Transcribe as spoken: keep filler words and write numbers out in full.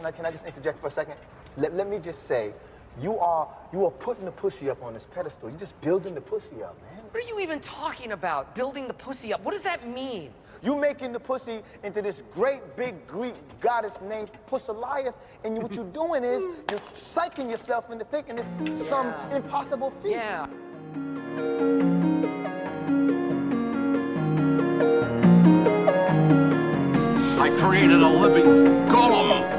can I, can I just interject for a second? Let, let me just say, you are, you are putting the pussy up on this pedestal. You're just building the pussy up, man. What are you even talking about, building the pussy up? What does that mean? You making the pussy into this great big Greek goddess named Pussaliath, and you, what you're doing is you're psyching yourself into thinking it's Yeah. some impossible feat. Yeah. I created a living golem.